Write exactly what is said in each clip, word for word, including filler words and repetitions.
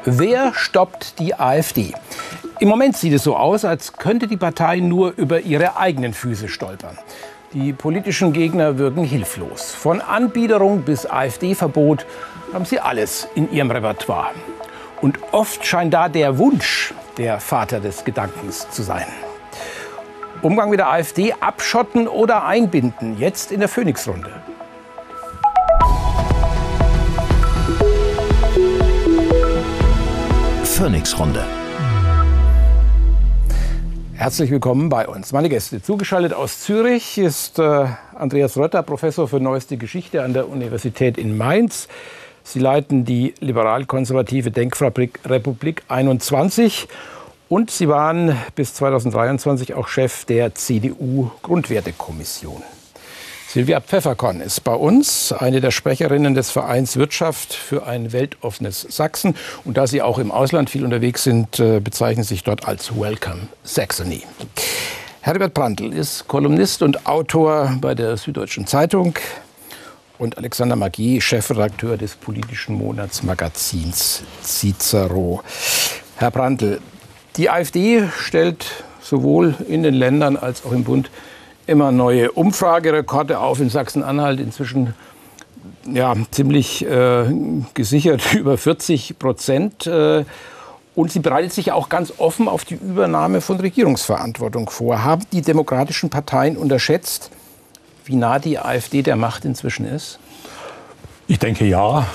Wer stoppt die AfD? Im Moment sieht es so aus, als könnte die Partei nur über ihre eigenen Füße stolpern. Die politischen Gegner wirken hilflos. Von Anbiederung bis AfD-Verbot haben sie alles in ihrem Repertoire. Und oft scheint da der Wunsch der Vater des Gedankens zu sein. Umgang mit der AfD abschotten oder einbinden, jetzt in der Phoenix-Runde. Phoenix-Runde. Herzlich willkommen bei uns. Meine Gäste, zugeschaltet aus Zürich, ist äh, Andreas Rötter, Professor für Neueste Geschichte an der Universität in Mainz. Sie leiten die liberal-konservative Denkfabrik Republik einundzwanzig und Sie waren bis zweitausenddreiundzwanzig auch Chef der C D U-Grundwertekommission. Silvia Pfefferkorn ist bei uns, eine der Sprecherinnen des Vereins Wirtschaft für ein weltoffenes Sachsen. Und da Sie auch im Ausland viel unterwegs sind, bezeichnen Sie sich dort als Welcome Saxony. Herbert Prantl ist Kolumnist und Autor bei der Süddeutschen Zeitung. Und Alexander Maggi, Chefredakteur des politischen Monatsmagazins Cicero. Herr Prantl, die AfD stellt sowohl in den Ländern als auch im Bund immer neue Umfragerekorde auf. In Sachsen-Anhalt inzwischen ja, ziemlich äh, gesichert über vierzig Prozent. Äh, und sie bereitet sich auch ganz offen auf die Übernahme von Regierungsverantwortung vor. Haben die demokratischen Parteien unterschätzt, wie nah die AfD der Macht inzwischen ist? Ich denke ja.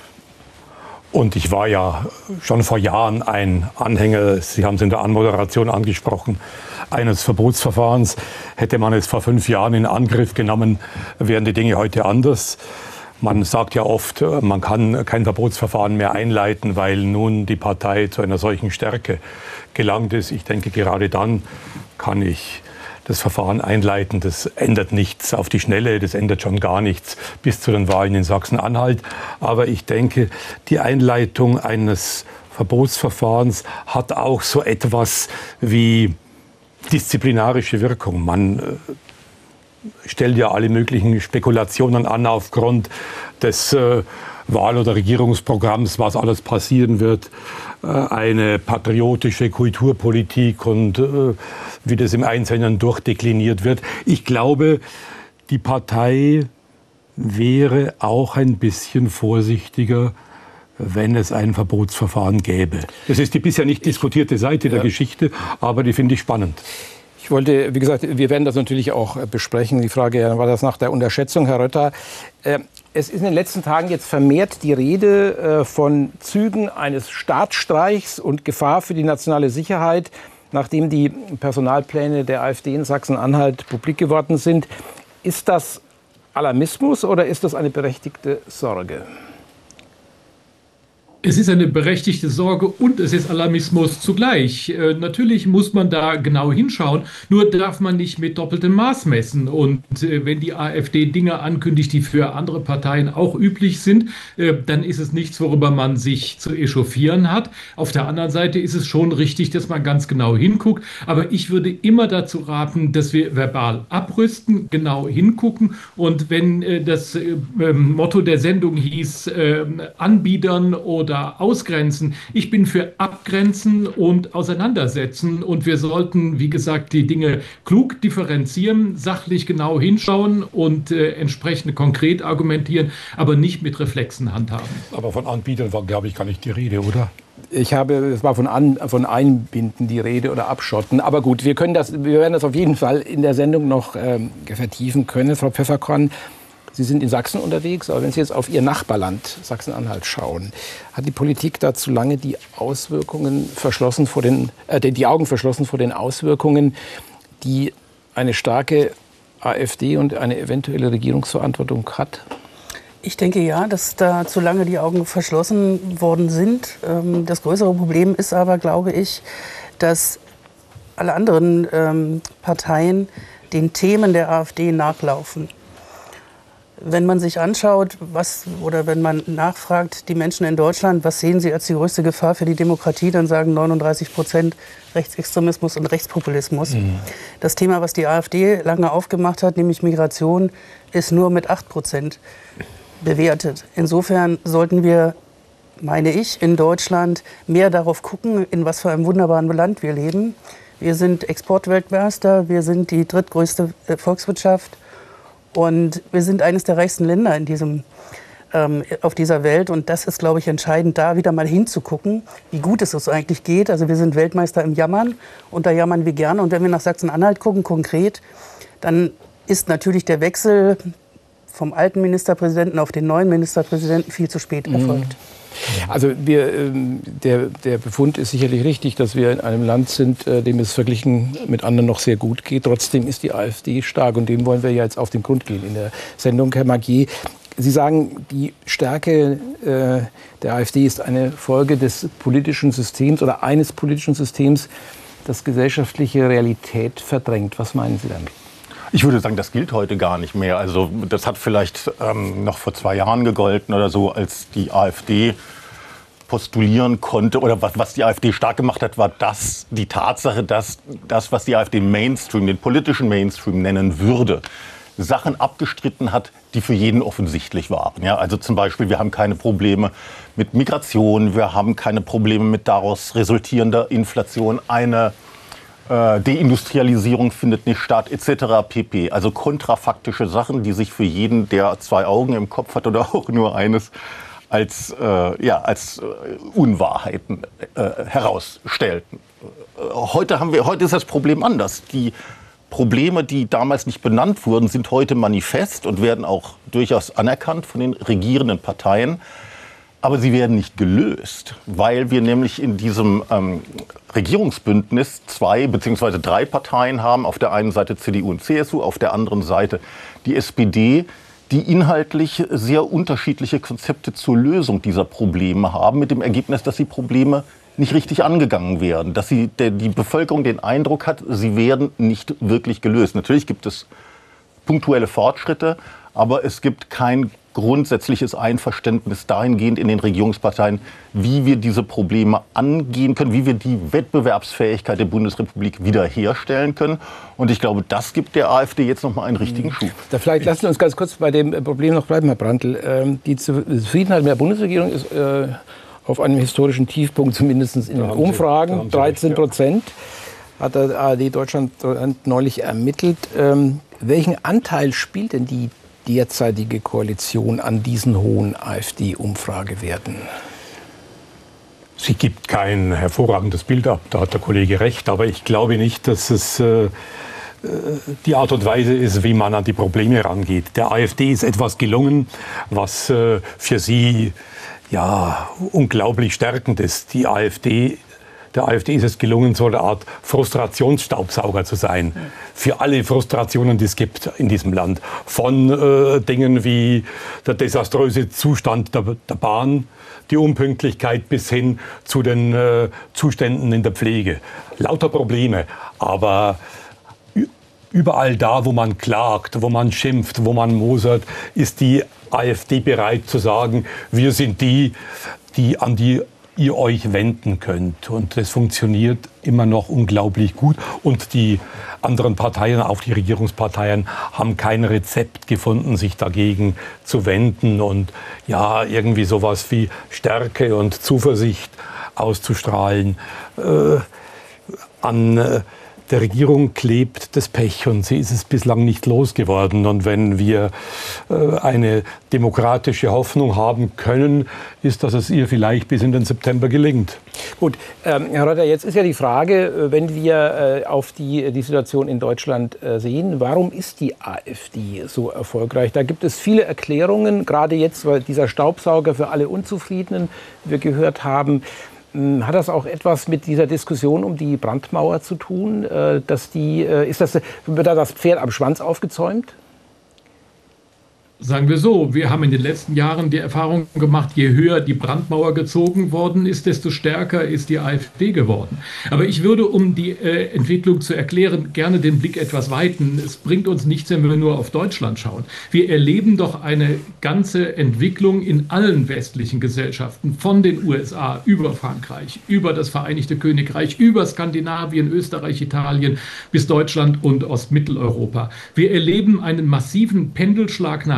Und ich war ja schon vor Jahren ein Anhänger, Sie haben es in der Anmoderation angesprochen, eines Verbotsverfahrens. Hätte man es vor fünf Jahren in Angriff genommen, wären die Dinge heute anders. Man sagt ja oft, man kann kein Verbotsverfahren mehr einleiten, weil nun die Partei zu einer solchen Stärke gelangt ist. Ich denke, gerade dann kann ich das Verfahren einleiten. Das ändert nichts auf die Schnelle, das ändert schon gar nichts bis zu den Wahlen in Sachsen-Anhalt. Aber ich denke, die Einleitung eines Verbotsverfahrens hat auch so etwas wie disziplinarische Wirkung. Man äh, stellt ja alle möglichen Spekulationen an aufgrund des äh, Wahl- oder Regierungsprogramms, was alles passieren wird, äh, eine patriotische Kulturpolitik und äh, wie das im Einzelnen durchdekliniert wird. Ich glaube, die Partei wäre auch ein bisschen vorsichtiger, wenn es ein Verbotsverfahren gäbe. Das ist die bisher nicht diskutierte Seite der ja. Geschichte, aber die finde ich spannend. Ich wollte, wie gesagt, wir werden das natürlich auch besprechen. Die Frage war das nach der Unterschätzung, Herr Rötter. Es ist in den letzten Tagen jetzt vermehrt die Rede von Zügen eines Staatsstreichs und Gefahr für die nationale Sicherheit, nachdem die Personalpläne der AfD in Sachsen-Anhalt publik geworden sind. Ist das Alarmismus oder ist das eine berechtigte Sorge? Es ist eine berechtigte Sorge und es ist Alarmismus zugleich. Äh, natürlich muss man da genau hinschauen, nur darf man nicht mit doppeltem Maß messen. Und äh, wenn die AfD Dinge ankündigt, die für andere Parteien auch üblich sind, äh, dann ist es nichts, worüber man sich zu echauffieren hat. Auf der anderen Seite ist es schon richtig, dass man ganz genau hinguckt. Aber ich würde immer dazu raten, dass wir verbal abrüsten, genau hingucken. Und wenn äh, das äh, Motto der Sendung hieß, äh, anbiedern oder ausgrenzen. Ich bin für Abgrenzen und Auseinandersetzen und wir sollten, wie gesagt, die Dinge klug differenzieren, sachlich genau hinschauen und äh, entsprechend konkret argumentieren, aber nicht mit Reflexen handhaben. Aber von Anbietern war, glaube ich, gar nicht die Rede, oder? Ich habe, es war von, an, von Einbinden die Rede oder Abschotten. Aber gut, wir können das, wir werden das auf jeden Fall in der Sendung noch ähm, vertiefen können. Frau Pfefferkorn, Sie sind in Sachsen unterwegs, aber wenn Sie jetzt auf Ihr Nachbarland Sachsen-Anhalt schauen, hat die Politik da zu lange die Auswirkungen verschlossen vor den, äh, die Augen verschlossen vor den Auswirkungen, die eine starke AfD und eine eventuelle Regierungsverantwortung hat? Ich denke ja, dass da zu lange die Augen verschlossen worden sind. Das größere Problem ist aber, glaube ich, dass alle anderen ähm, Parteien den Themen der AfD nachlaufen. Wenn man sich anschaut, was, oder wenn man nachfragt, die Menschen in Deutschland, was sehen sie als die größte Gefahr für die Demokratie, dann sagen neununddreißig Prozent Rechtsextremismus und Rechtspopulismus. Mhm. Das Thema, was die AfD lange aufgemacht hat, nämlich Migration, ist nur mit acht Prozent bewertet. Insofern sollten wir meine ich, in Deutschland mehr darauf gucken, in was für einem wunderbaren Land wir leben. Wir sind Exportweltmeister, wir sind die drittgrößte Volkswirtschaft und wir sind eines der reichsten Länder in diesem, ähm, auf dieser Welt. Und das ist, glaube ich, entscheidend, da wieder mal hinzugucken, wie gut es uns eigentlich geht. Also wir sind Weltmeister im Jammern und da jammern wir gerne. Und wenn wir nach Sachsen-Anhalt gucken, konkret, dann ist natürlich der Wechsel vom alten Ministerpräsidenten auf den neuen Ministerpräsidenten viel zu spät erfolgt. Also wir, der, der Befund ist sicherlich richtig, dass wir in einem Land sind, dem es verglichen mit anderen noch sehr gut geht. Trotzdem ist die AfD stark und dem wollen wir ja jetzt auf den Grund gehen in der Sendung, Herr Magier. Sie sagen, die Stärke äh, der AfD ist eine Folge des politischen Systems oder eines politischen Systems, das gesellschaftliche Realität verdrängt. Was meinen Sie damit? Ich würde sagen, das gilt heute gar nicht mehr. Also das hat vielleicht ähm, noch vor zwei Jahren gegolten oder so, als die AfD postulieren konnte oder was, was die AfD stark gemacht hat, war das die Tatsache, dass das, was die AfD Mainstream, den politischen Mainstream nennen würde, Sachen abgestritten hat, die für jeden offensichtlich waren. Ja, also zum Beispiel, wir haben keine Probleme mit Migration, wir haben keine Probleme mit daraus resultierender Inflation, eine Deindustrialisierung findet nicht statt, et cetera pp. Also kontrafaktische Sachen, die sich für jeden, der zwei Augen im Kopf hat oder auch nur eines, als, äh, ja, als äh, Unwahrheiten äh, herausstellten. Heute, haben wir, heute ist das Problem anders. Die Probleme, die damals nicht benannt wurden, sind heute manifest und werden auch durchaus anerkannt von den regierenden Parteien. Aber sie werden nicht gelöst, weil wir nämlich in diesem ähm, Regierungsbündnis zwei bzw. drei Parteien haben. Auf der einen Seite C D U und C S U, auf der anderen Seite die S P D, die inhaltlich sehr unterschiedliche Konzepte zur Lösung dieser Probleme haben, mit dem Ergebnis, dass die Probleme nicht richtig angegangen werden, dass sie, der, die Bevölkerung den Eindruck hat, sie werden nicht wirklich gelöst. Natürlich gibt es punktuelle Fortschritte, aber es gibt kein grundsätzliches Einverständnis dahingehend in den Regierungsparteien, wie wir diese Probleme angehen können, wie wir die Wettbewerbsfähigkeit der Bundesrepublik wiederherstellen können. Und ich glaube, das gibt der AfD jetzt noch mal einen richtigen Schub. Da vielleicht lassen Sie uns ganz kurz bei dem Problem noch bleiben, Herr Brandl. Die Zufriedenheit mit der Bundesregierung ist äh, auf einem historischen Tiefpunkt, zumindest in den Umfragen, dreizehn Prozent. Hat der A R D Deutschland neulich ermittelt. Ähm, welchen Anteil spielt denn die derzeitige Koalition an diesen hohen AfD-Umfragewerten? Sie gibt kein hervorragendes Bild ab, da hat der Kollege recht. Aber ich glaube nicht, dass es äh, die Art und Weise ist, wie man an die Probleme rangeht. Der AfD ist etwas gelungen, was äh, für sie ja, unglaublich stärkend ist. Die AfD Der AfD ist es gelungen, so eine Art Frustrationsstaubsauger zu sein. Für alle Frustrationen, die es gibt in diesem Land. Von äh, Dingen wie der desaströse Zustand der, der Bahn, die Unpünktlichkeit bis hin zu den äh, Zuständen in der Pflege. Lauter Probleme, aber überall da, wo man klagt, wo man schimpft, wo man mosert, ist die AfD bereit zu sagen, wir sind die, die an die ihr euch wenden könnt. Und das funktioniert immer noch unglaublich gut. Und die anderen Parteien, auch die Regierungsparteien, haben kein Rezept gefunden, sich dagegen zu wenden und ja, irgendwie sowas wie Stärke und Zuversicht auszustrahlen. Äh, an äh, der Regierung klebt das Pech und sie ist es bislang nicht losgeworden. Und wenn wir äh, eine demokratische Hoffnung haben können, ist, dass es ihr vielleicht bis in den September gelingt. Gut, ähm, Herr Reuter, jetzt ist ja die Frage, wenn wir äh, auf die, die Situation in Deutschland äh, sehen, warum ist die AfD so erfolgreich? Da gibt es viele Erklärungen, gerade jetzt, weil dieser Staubsauger für alle Unzufriedenen, wie wir gehört haben. Hat das auch etwas mit dieser Diskussion um die Brandmauer zu tun? Dass die, ist das, wird da das Pferd am Schwanz aufgezäumt? Sagen wir so, wir haben in den letzten Jahren die Erfahrung gemacht, je höher die Brandmauer gezogen worden ist, desto stärker ist die AfD geworden. Aber ich würde, um die äh, Entwicklung zu erklären, gerne den Blick etwas weiten. Es bringt uns nichts, wenn wir nur auf Deutschland schauen. Wir erleben doch eine ganze Entwicklung in allen westlichen Gesellschaften, von den U S A über Frankreich, über das Vereinigte Königreich, über Skandinavien, Österreich, Italien bis Deutschland und Ostmitteleuropa. Wir erleben einen massiven Pendelschlag nach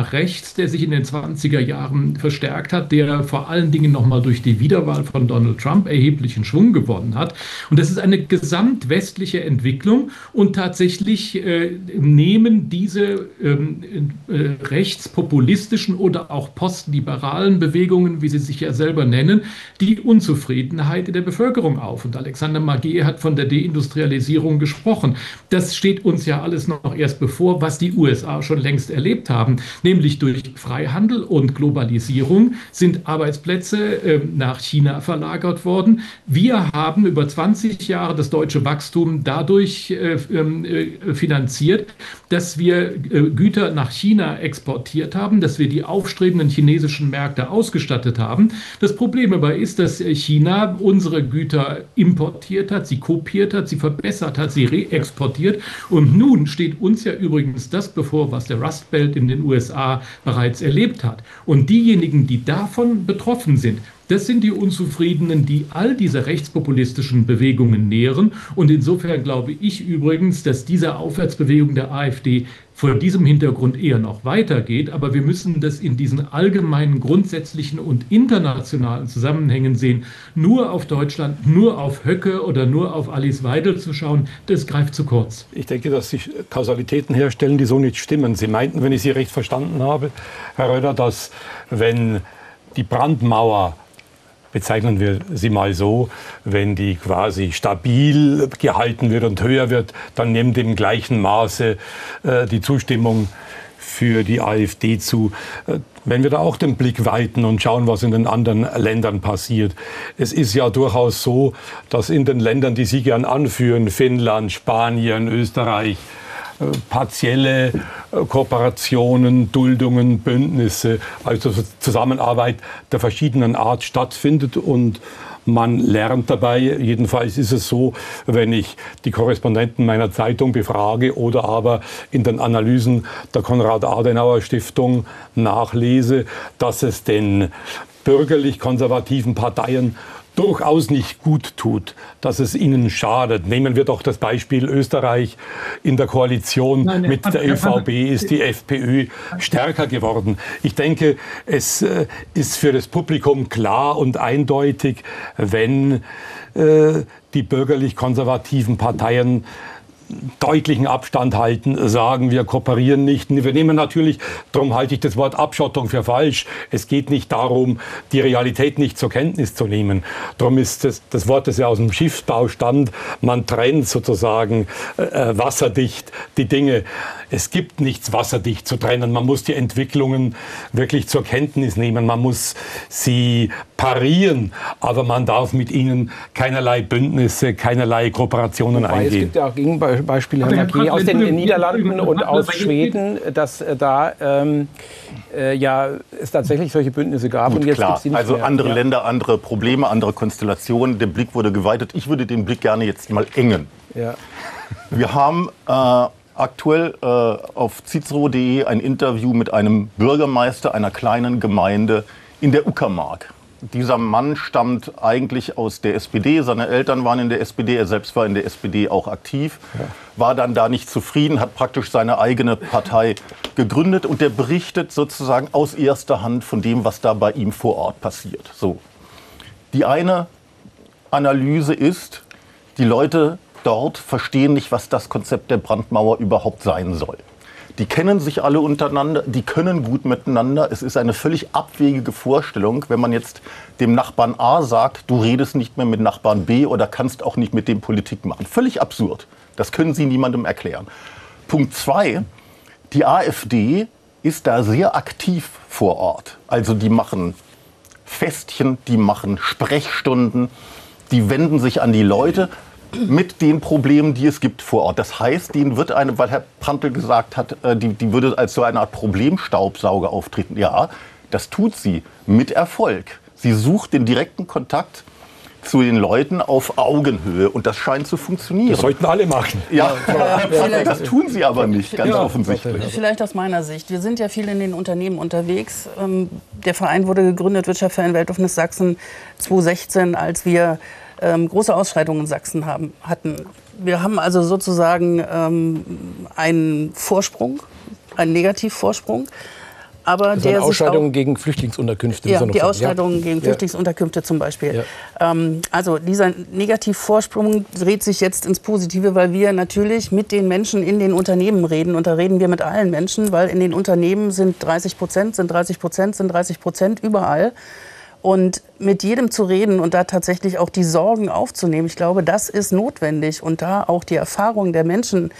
nach rechts, der sich in den zwanziger Jahren verstärkt hat, der vor allen Dingen nochmal durch die Wiederwahl von Donald Trump erheblichen Schwung gewonnen hat. Und das ist eine gesamtwestliche Entwicklung. Und tatsächlich äh, nehmen diese ähm, äh, rechtspopulistischen oder auch postliberalen Bewegungen, wie sie sich ja selber nennen, die Unzufriedenheit in der Bevölkerung auf. Und Alexander Magee hat von der Deindustrialisierung gesprochen. Das steht uns ja alles noch erst bevor, was die U S A schon längst erlebt haben. Nämlich durch Freihandel und Globalisierung sind Arbeitsplätze äh, nach China verlagert worden. Wir haben über zwanzig Jahre das deutsche Wachstum dadurch äh, äh, finanziert, dass wir äh, Güter nach China exportiert haben, dass wir die aufstrebenden chinesischen Märkte ausgestattet haben. Das Problem aber ist, dass China unsere Güter importiert hat, sie kopiert hat, sie verbessert hat, sie reexportiert. Und nun steht uns ja übrigens das bevor, was der Rust Belt in den U S A bereits erlebt hat. Und diejenigen, die davon betroffen sind, das sind die Unzufriedenen, die all diese rechtspopulistischen Bewegungen nähren. Und insofern glaube ich übrigens, dass diese Aufwärtsbewegung der AfD vor diesem Hintergrund eher noch weitergeht. Aber wir müssen das in diesen allgemeinen, grundsätzlichen und internationalen Zusammenhängen sehen. Nur auf Deutschland, nur auf Höcke oder nur auf Alice Weidel zu schauen, das greift zu kurz. Ich denke, dass sich Kausalitäten herstellen, die so nicht stimmen. Sie meinten, wenn ich Sie recht verstanden habe, Herr Röder, dass wenn die Brandmauer, bezeichnen wir sie mal so, wenn die quasi stabil gehalten wird und höher wird, dann nimmt im gleichen Maße äh, die Zustimmung für die AfD zu. Äh, wenn wir da auch den Blick weiten und schauen, was in den anderen Ländern passiert. Es ist ja durchaus so, dass in den Ländern, die Sie gern anführen, Finnland, Spanien, Österreich, partielle Kooperationen, Duldungen, Bündnisse, also Zusammenarbeit der verschiedenen Art stattfindet und man lernt dabei. Jedenfalls ist es so, wenn ich die Korrespondenten meiner Zeitung befrage oder aber in den Analysen der Konrad-Adenauer-Stiftung nachlese, dass es den bürgerlich-konservativen Parteien durchaus nicht gut tut, dass es ihnen schadet. Nehmen wir doch das Beispiel Österreich. In der Koalition Nein, mit der ÖVP ist die FPÖ stärker geworden. Ich denke, es äh, ist für das Publikum klar und eindeutig, wenn äh, die bürgerlich-konservativen Parteien deutlichen Abstand halten, sagen, wir kooperieren nicht. Wir nehmen natürlich, darum halte ich das Wort Abschottung für falsch. Es geht nicht darum, die Realität nicht zur Kenntnis zu nehmen. Darum ist das, das Wort, das ja aus dem Schiffsbau stammt, man trennt sozusagen äh, wasserdicht die Dinge. Es gibt nichts wasserdicht zu trennen. Man muss die Entwicklungen wirklich zur Kenntnis nehmen. Man muss sie parieren, aber man darf mit ihnen keinerlei Bündnisse, keinerlei Kooperationen Wobei, eingehen. Es gibt ja auch Gegenbeispiele, Herr Magee, aus den Niederlanden und aus Schweden, dass äh, da ähm, äh, ja, es tatsächlich solche Bündnisse gab. Gut, und jetzt klar. gibt's die nicht also mehr. andere ja. Länder, andere Probleme, andere Konstellationen. Der Blick wurde geweitet. Ich würde den Blick gerne jetzt mal engen. Ja. Wir haben äh, aktuell äh, auf cicero punkt de ein Interview mit einem Bürgermeister einer kleinen Gemeinde in der Uckermark. Dieser Mann stammt eigentlich aus der S P D, seine Eltern waren in der S P D, er selbst war in der S P D auch aktiv, ja. war dann da nicht zufrieden, hat praktisch seine eigene Partei gegründet und der berichtet sozusagen aus erster Hand von dem, was da bei ihm vor Ort passiert. So. Die eine Analyse ist, die Leute dort verstehen nicht, was das Konzept der Brandmauer überhaupt sein soll. Die kennen sich alle untereinander, die können gut miteinander. Es ist eine völlig abwegige Vorstellung, wenn man jetzt dem Nachbarn A sagt, du redest nicht mehr mit Nachbarn B oder kannst auch nicht mit dem Politik machen. Völlig absurd. Das können Sie niemandem erklären. Punkt zwei, die AfD ist da sehr aktiv vor Ort. Also die machen Festchen, die machen Sprechstunden, die wenden sich an die Leute mit den Problemen, die es gibt vor Ort. Das heißt, denen wird eine, weil Herr Prantl gesagt hat, die, die würde als so eine Art Problemstaubsauger auftreten. Ja, das tut sie mit Erfolg. Sie sucht den direkten Kontakt zu den Leuten auf Augenhöhe und das scheint zu funktionieren. Das sollten alle machen. Ja, ja, das tun sie aber nicht, ganz ja, offensichtlich. Vielleicht aus meiner Sicht. Wir sind ja viel in den Unternehmen unterwegs. Der Verein wurde gegründet, Wirtschaft für ein weltoffenes Sachsen, zweitausendsechzehn, als wir Ähm, große Ausschreitungen in Sachsen haben, hatten. Wir haben also sozusagen ähm, einen Vorsprung, einen Negativvorsprung. aber das der Ausschreitungen sich auch, gegen Flüchtlingsunterkünfte. Ja, die Ausschreitungen ja. gegen ja. Flüchtlingsunterkünfte zum Beispiel. Ja. Ähm, also dieser Negativvorsprung dreht sich jetzt ins Positive, weil wir natürlich mit den Menschen in den Unternehmen reden. Und da reden wir mit allen Menschen, weil in den Unternehmen sind dreißig Prozent, sind dreißig Prozent, sind dreißig Prozent überall. Und mit jedem zu reden und da tatsächlich auch die Sorgen aufzunehmen, ich glaube, das ist notwendig. Und da auch die Erfahrung der Menschen,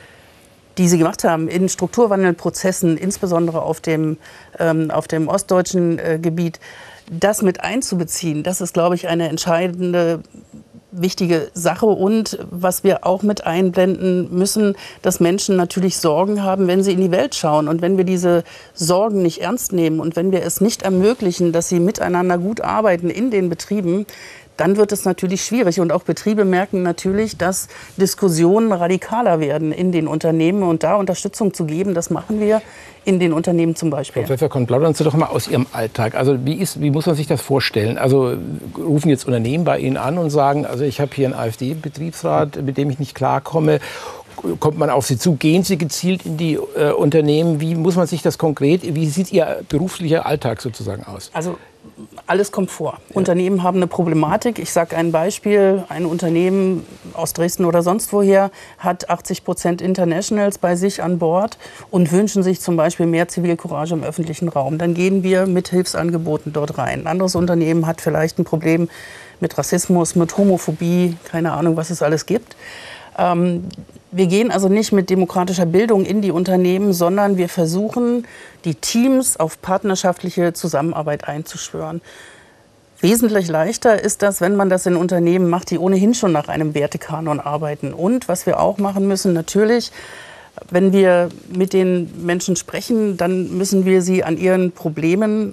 die sie gemacht haben in Strukturwandelprozessen, insbesondere auf dem, ähm, auf dem ostdeutschen äh, Gebiet, das mit einzubeziehen, das ist, glaube ich, eine entscheidende, wichtige Sache. Und was wir auch mit einblenden müssen, dass Menschen natürlich Sorgen haben, wenn sie in die Welt schauen. Und wenn wir diese Sorgen nicht ernst nehmen und wenn wir es nicht ermöglichen, dass sie miteinander gut arbeiten in den Betrieben, dann wird es natürlich schwierig. Und auch Betriebe merken natürlich, dass Diskussionen radikaler werden in den Unternehmen. Und da Unterstützung zu geben, das machen wir in den Unternehmen zum Beispiel. Frau Pfefferkorn, plaudern Sie doch mal aus Ihrem Alltag. Also wie, ist, wie muss man sich das vorstellen? Also rufen jetzt Unternehmen bei Ihnen an und sagen, also ich habe hier einen AfD-Betriebsrat, mit dem ich nicht klarkomme. Kommt man auf Sie zu? Gehen Sie gezielt in die äh, Unternehmen? Wie muss man sich das konkret, wie sieht Ihr beruflicher Alltag sozusagen aus? Also alles kommt vor. Ja. Unternehmen haben eine Problematik. Ich sage ein Beispiel. Ein Unternehmen aus Dresden oder sonst woher hat achtzig Prozent Internationals bei sich an Bord und wünschen sich zum Beispiel mehr Zivilcourage im öffentlichen Raum. Dann gehen wir mit Hilfsangeboten dort rein. Ein anderes Unternehmen hat vielleicht ein Problem mit Rassismus, mit Homophobie, keine Ahnung, was es alles gibt. Ähm, wir gehen also nicht mit demokratischer Bildung in die Unternehmen, sondern wir versuchen, die Teams auf partnerschaftliche Zusammenarbeit einzuschwören. Wesentlich leichter ist das, wenn man das in Unternehmen macht, die ohnehin schon nach einem Wertekanon arbeiten. Und was wir auch machen müssen, natürlich, wenn wir mit den Menschen sprechen, dann müssen wir sie an ihren Problemen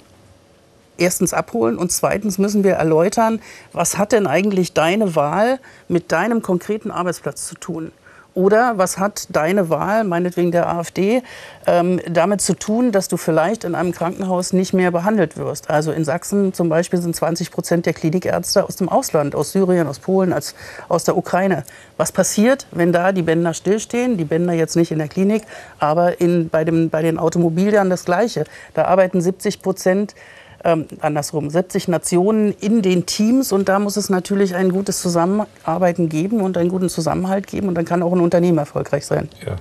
erstens abholen und zweitens müssen wir erläutern, was hat denn eigentlich deine Wahl mit deinem konkreten Arbeitsplatz zu tun? Oder was hat deine Wahl, meinetwegen der AfD, ähm, damit zu tun, dass du vielleicht in einem Krankenhaus nicht mehr behandelt wirst? Also in Sachsen zum Beispiel sind zwanzig Prozent der Klinikärzte aus dem Ausland, aus Syrien, aus Polen, als, aus der Ukraine. Was passiert, wenn da die Bänder stillstehen? Die Bänder jetzt nicht in der Klinik, aber in, bei, dem, bei den Automobilern das Gleiche. Da arbeiten siebzig Prozent Ähm, andersrum, siebzig Nationen in den Teams und da muss es natürlich ein gutes Zusammenarbeiten geben und einen guten Zusammenhalt geben und dann kann auch ein Unternehmen erfolgreich sein. Ja.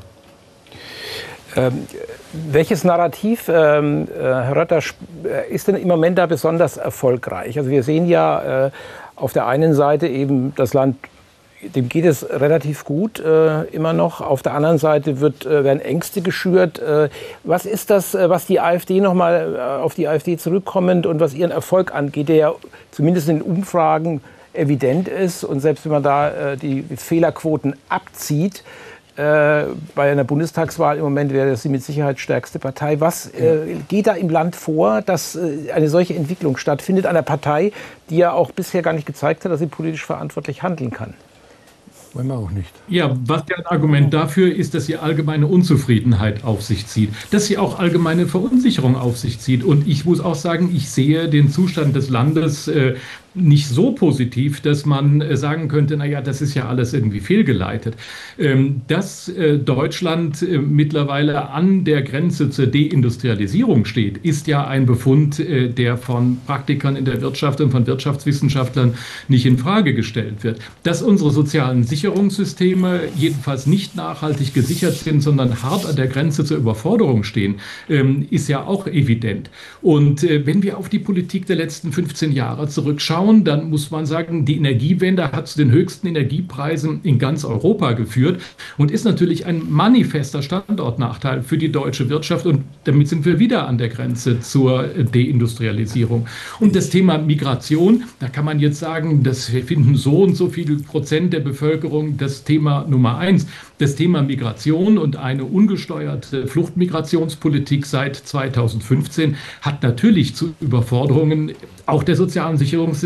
Ähm, welches Narrativ, ähm, Herr Rötter, ist denn im Moment da besonders erfolgreich? Also wir sehen ja äh, auf der einen Seite eben das Land, dem geht es relativ gut äh, immer noch. Auf der anderen Seite wird, äh, werden Ängste geschürt. Äh, was ist das, äh, was die AfD noch mal äh, auf die AfD zurückkommend und was ihren Erfolg angeht, der ja zumindest in Umfragen evident ist und selbst wenn man da äh, die Fehlerquoten abzieht, äh, bei einer Bundestagswahl im Moment wäre das die mit Sicherheit stärkste Partei. Was äh, geht da im Land vor, dass äh, eine solche Entwicklung stattfindet, einer Partei, die ja auch bisher gar nicht gezeigt hat, dass sie politisch verantwortlich handeln kann? Wollen wir auch nicht. Ja, was ja ein Argument dafür ist, dass sie allgemeine Unzufriedenheit auf sich zieht, dass sie auch allgemeine Verunsicherung auf sich zieht. Und ich muss auch sagen, ich sehe den Zustand des Landes äh, nicht so positiv, dass man äh, sagen könnte, naja, das ist ja alles irgendwie fehlgeleitet. Ähm, dass äh, Deutschland äh, mittlerweile an der Grenze zur Deindustrialisierung steht, ist ja ein Befund, äh, der von Praktikern in der Wirtschaft und von Wirtschaftswissenschaftlern nicht in Frage gestellt wird. Dass unsere sozialen Sicherungssysteme jedenfalls nicht nachhaltig gesichert sind, sondern hart an der Grenze zur Überforderung stehen, ähm, ist ja auch evident. Und äh, wenn wir auf die Politik der letzten fünfzehn Jahre zurückschauen, dann muss man sagen, die Energiewende hat zu den höchsten Energiepreisen in ganz Europa geführt und ist natürlich ein manifester Standortnachteil für die deutsche Wirtschaft. Und damit sind wir wieder an der Grenze zur Deindustrialisierung. Und das Thema Migration, da kann man jetzt sagen, das finden so und so viele Prozent der Bevölkerung das Thema Nummer eins. Das Thema Migration und eine ungesteuerte Fluchtmigrationspolitik seit zweitausendfünfzehn hat natürlich zu Überforderungen auch der sozialen Sicherungssysteme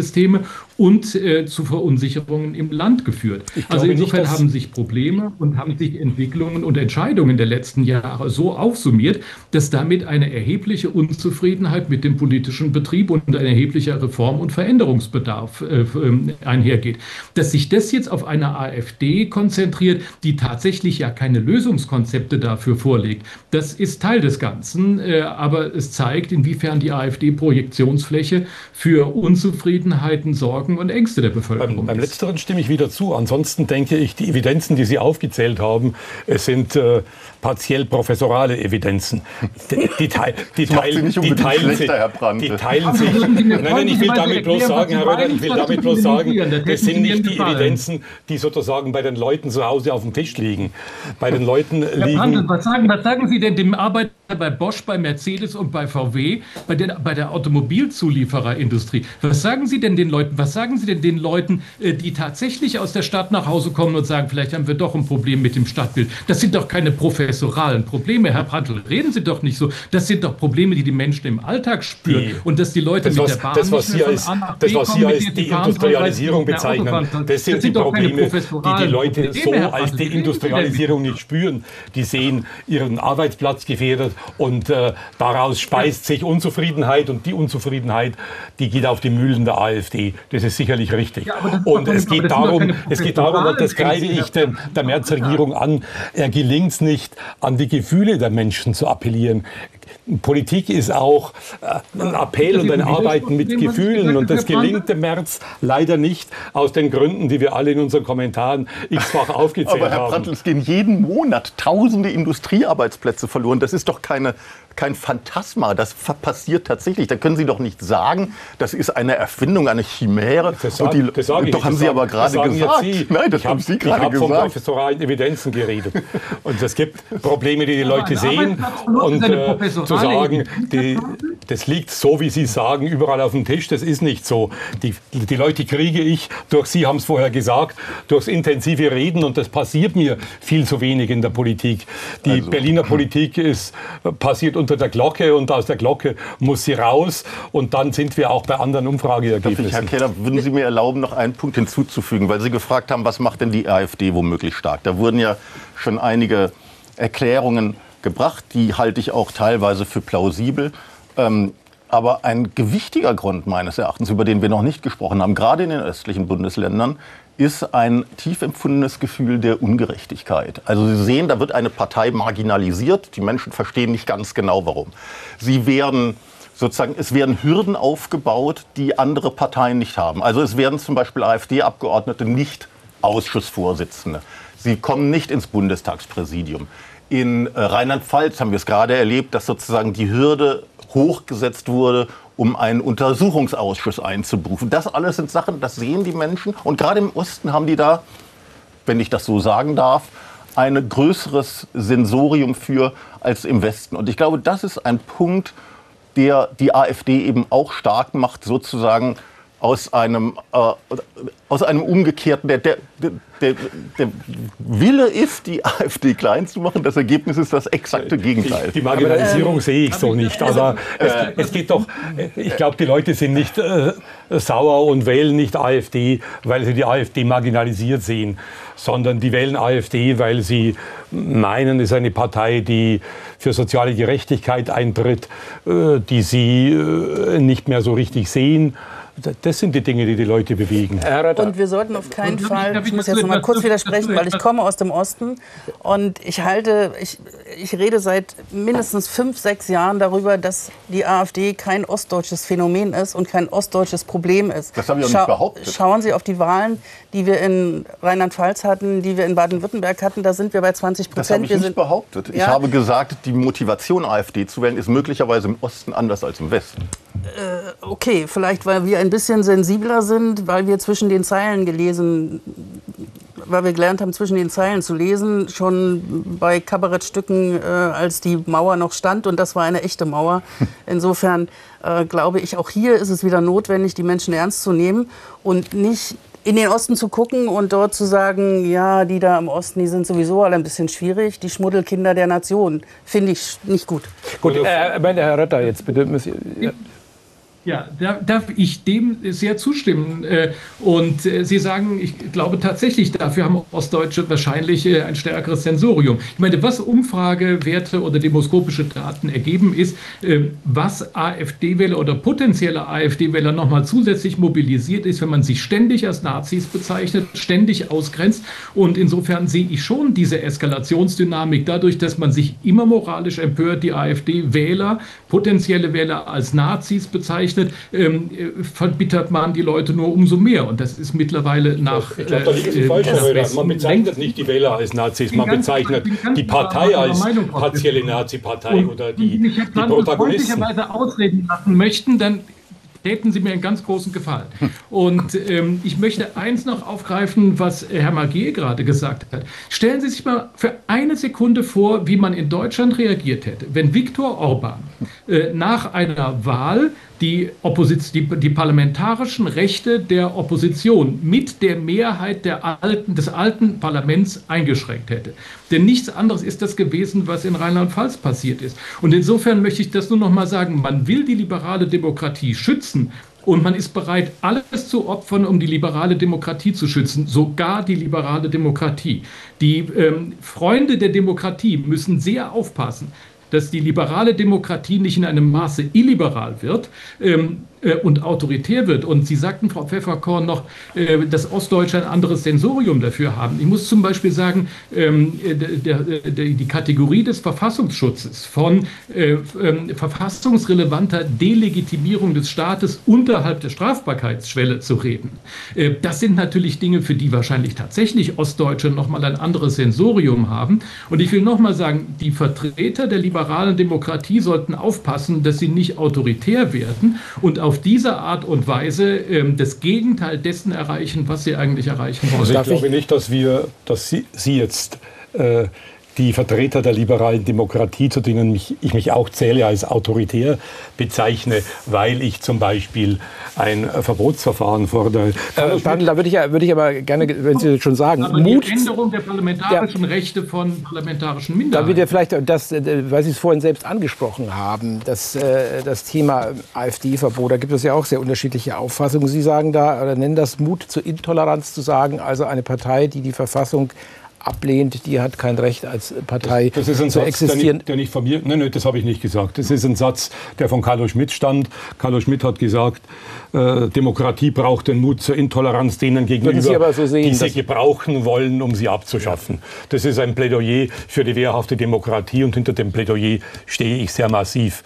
Gesundheitssysteme und äh, zu Verunsicherungen im Land geführt. Also insofern nicht, haben sich Probleme und haben sich Entwicklungen und Entscheidungen der letzten Jahre so aufsummiert, dass damit eine erhebliche Unzufriedenheit mit dem politischen Betrieb und ein erheblicher Reform- und Veränderungsbedarf äh, einhergeht. Dass sich das jetzt auf eine AfD konzentriert, die tatsächlich ja keine Lösungskonzepte dafür vorlegt, das ist Teil des Ganzen, äh, aber es zeigt, inwiefern die AfD Projektionsfläche für Unzufriedenheiten, Sorgen und Ängste der Bevölkerung beim, beim Letzteren stimme ich wieder zu. Ansonsten denke ich, die Evidenzen, die Sie aufgezählt haben, es sind äh, partiell professorale Evidenzen. Die, die, teil, die, teil, die, die teilen sich. Die teilen sich. Nein, nein, ich will damit bloß sagen, Herr Röder, ich will damit bloß sagen, das sind nicht die Evidenzen, die sozusagen bei den Leuten zu Hause auf dem Tisch liegen. Bei den Leuten liegen... Brandl, was, sagen, was sagen Sie denn dem Arbeiter bei Bosch, bei Mercedes und bei V W, bei, den, bei der Automobilzuliefererindustrie? Was sagen Sie denn den Leuten? Was sagen Sie denn den Leuten, die tatsächlich aus der Stadt nach Hause kommen und sagen, vielleicht haben wir doch ein Problem mit dem Stadtbild? Das sind doch keine professoralen Probleme, Herr Brandl. Reden Sie doch nicht so. Das sind doch Probleme, die die Menschen im Alltag spüren. Die, und dass die Leute das, mit was, der Bahn das, was nicht mehr als, von A nach B das, was Sie kommen, als die Industrialisierung bezeichnen, das sind die Probleme, die die Leute so als die Industrialisierung nicht spüren. Die sehen ihren Arbeitsplatz gefährdet und äh, daraus speist sich Unzufriedenheit und die Unzufriedenheit, die geht auf die Mühlen der AfD. Das ist sicherlich richtig. Ja, und es geht darum, es geht darum, und das kreide ich der, der Merz-Regierung an, er gelingt es nicht, an die Gefühle der Menschen zu appellieren. Politik ist auch äh, ein Appell und ein Arbeiten mit Gefühlen und das gelingt dem Merz leider nicht, aus den Gründen, die wir alle in unseren Kommentaren x-fach aufgezählt haben. Aber Herr Brandl, es gehen jeden Monat tausende Industriearbeitsplätze verloren. Das ist doch keine, kein Phantasma, das passiert tatsächlich. Da können Sie doch nicht sagen, das ist eine Erfindung, eine Chimäre. Das, sag, und die, das sage ich doch haben das Sie sagen, aber gerade gesagt. Sie. Nein, das ich haben hab, Sie gerade gesagt. Ich habe von professoralen Evidenzen geredet. Und es gibt Probleme, die die Leute ja, sehen. Und äh, zu sagen, die, das liegt so, wie Sie sagen, überall auf dem Tisch, das ist nicht so. Die, die Leute kriege ich, durch Sie haben es vorher gesagt, durchs intensive Reden und das passiert mir viel zu wenig in der Politik. Die also. Berliner Politik ist passiert unter der Glocke und aus der Glocke muss sie raus und dann sind wir auch bei anderen Umfrageergebnissen. Darf ich, Herr Keller, würden Sie mir erlauben, noch einen Punkt hinzuzufügen, weil Sie gefragt haben, was macht denn die AfD womöglich stark? Da wurden ja schon einige Erklärungen gebracht, die halte ich auch teilweise für plausibel. Ähm, aber ein gewichtiger Grund meines Erachtens, über den wir noch nicht gesprochen haben, gerade in den östlichen Bundesländern, ist ein tief empfundenes Gefühl der Ungerechtigkeit. Also Sie sehen, da wird eine Partei marginalisiert. Die Menschen verstehen nicht ganz genau, warum. Sie werden sozusagen, es werden Hürden aufgebaut, die andere Parteien nicht haben. Also es werden zum Beispiel AfD-Abgeordnete nicht Ausschussvorsitzende. Sie kommen nicht ins Bundestagspräsidium. In Rheinland-Pfalz haben wir es gerade erlebt, dass sozusagen die Hürde hochgesetzt wurde, um einen Untersuchungsausschuss einzuberufen. Das alles sind Sachen, das sehen die Menschen. Und gerade im Osten haben die da, wenn ich das so sagen darf, ein größeres Sensorium für als im Westen. Und ich glaube, das ist ein Punkt, der die AfD eben auch stark macht, sozusagen aus einem, äh, aus einem umgekehrten, der, der, der, der Wille ist, die AfD klein zu machen. Das Ergebnis ist das exakte Gegenteil. Die, die Marginalisierung aber, äh, sehe ich so nicht. Aber es, äh, es geht doch, ich glaube, die Leute sind nicht äh, sauer und wählen nicht AfD, weil sie die AfD marginalisiert sehen, sondern die wählen AfD, weil sie meinen, es ist eine Partei, die für soziale Gerechtigkeit eintritt, äh, die sie äh, nicht mehr so richtig sehen. Das sind die Dinge, die die Leute bewegen. Und wir sollten auf keinen Fall, ich muss jetzt noch mal kurz widersprechen, weil ich komme aus dem Osten und ich halte, ich, ich rede seit mindestens fünf, sechs Jahren darüber, dass die AfD kein ostdeutsches Phänomen ist und kein ostdeutsches Problem ist. Das habe ich auch nicht behauptet. Schauen Sie auf die Wahlen, die wir in Rheinland-Pfalz hatten, die wir in Baden-Württemberg hatten, da sind wir bei zwanzig Prozent. Das habe ich wir nicht sind, behauptet. Ich ja, habe gesagt, die Motivation, AfD zu wählen, ist möglicherweise im Osten anders als im Westen. Äh, okay, vielleicht, weil wir ein bisschen sensibler sind, weil wir zwischen den Zeilen gelesen, weil wir gelernt haben, zwischen den Zeilen zu lesen, schon bei Kabarettstücken, äh, als die Mauer noch stand, und das war eine echte Mauer. Insofern äh, glaube ich, auch hier ist es wieder notwendig, die Menschen ernst zu nehmen und nicht in den Osten zu gucken und dort zu sagen, ja, die da im Osten, die sind sowieso alle ein bisschen schwierig, die Schmuddelkinder der Nation. Finde ich nicht gut. Gut, äh, meine Herr Rötter, jetzt bitte. Ja. Ja, da darf ich dem sehr zustimmen. Und Sie sagen, ich glaube tatsächlich, dafür haben Ostdeutsche wahrscheinlich ein stärkeres Sensorium. Ich meine, was Umfragewerte oder demoskopische Daten ergeben, ist, was AfD-Wähler oder potenzielle AfD-Wähler nochmal zusätzlich mobilisiert ist, wenn man sich ständig als Nazis bezeichnet, ständig ausgrenzt. Und insofern sehe ich schon diese Eskalationsdynamik dadurch, dass man sich immer moralisch empört, die AfD-Wähler, potenzielle Wähler als Nazis bezeichnet. Ähm, verbittert man die Leute nur umso mehr. Und das ist mittlerweile nach... Ich glaube, da liegt es falsch, Herr Röder. Man bezeichnet nicht die Wähler als Nazis, man bezeichnet die Partei als partielle Nazi-Partei oder die, die Protagonisten. Wenn Sie mich ausreden lassen möchten, dann täten Sie mir einen ganz großen Gefallen. Und ähm, ich möchte eins noch aufgreifen, was Herr Magier gerade gesagt hat. Stellen Sie sich mal für eine Sekunde vor, wie man in Deutschland reagiert hätte, wenn Viktor Orban äh, nach einer Wahl die, Opposition, die, die parlamentarischen Rechte der Opposition mit der Mehrheit der alten, des alten Parlaments eingeschränkt hätte. Denn nichts anderes ist das gewesen, was in Rheinland-Pfalz passiert ist. Und insofern möchte ich das nur noch mal sagen, man will die liberale Demokratie schützen. Und man ist bereit, alles zu opfern, um die liberale Demokratie zu schützen, sogar die liberale Demokratie. Die ähm, Freunde der Demokratie müssen sehr aufpassen, dass die liberale Demokratie nicht in einem Maße illiberal wird ähm, äh, und autoritär wird. Und Sie sagten, Frau Pfefferkorn, noch, äh, dass Ostdeutsche ein anderes Sensorium dafür haben. Ich muss zum Beispiel sagen, ähm, der, der, der, die Kategorie des Verfassungsschutzes von äh, äh, verfassungsrelevanter Delegitimierung des Staates unterhalb der Strafbarkeitsschwelle zu reden, äh, das sind natürlich Dinge, für die wahrscheinlich tatsächlich Ostdeutsche nochmal ein anderes Sensorium haben. Und ich will nochmal sagen, die Vertreter der liberalen Demokratie sollten aufpassen, dass sie nicht autoritär werden und auf diese Art und Weise ähm, das Gegenteil dessen erreichen, was sie eigentlich erreichen wollen. Also ich glaube nicht, dass wir, dass Sie, Sie jetzt äh, die Vertreter der liberalen Demokratie, zu denen mich, ich mich auch zähle, als autoritär bezeichne, weil ich zum Beispiel ein Verbotsverfahren fordere. Äh, dann, da würde ich, würde ich aber gerne, wenn Sie schon sagen, aber Mut, die Änderung der parlamentarischen ja, Rechte von parlamentarischen Minderheiten. Da wird ja vielleicht, das, weil Sie es vorhin selbst angesprochen haben, das, das Thema AfD-Verbot, da gibt es ja auch sehr unterschiedliche Auffassungen. Sie sagen da, oder nennen das Mut zur Intoleranz zu sagen, also eine Partei, die die Verfassung ablehnt, die hat kein Recht als Partei das, das ist ein zu Satz, existieren. Der nicht, der nicht von mir, nein, nein, das habe ich nicht gesagt. Das ist ein Satz, der von Carlo Schmitt stammt. Carlo Schmitt hat gesagt, äh, Demokratie braucht den Mut zur Intoleranz denen gegenüber, Sie aber so sehen, die sie gebrauchen wollen, um sie abzuschaffen. Das ist ein Plädoyer für die wehrhafte Demokratie und hinter dem Plädoyer stehe ich sehr massiv.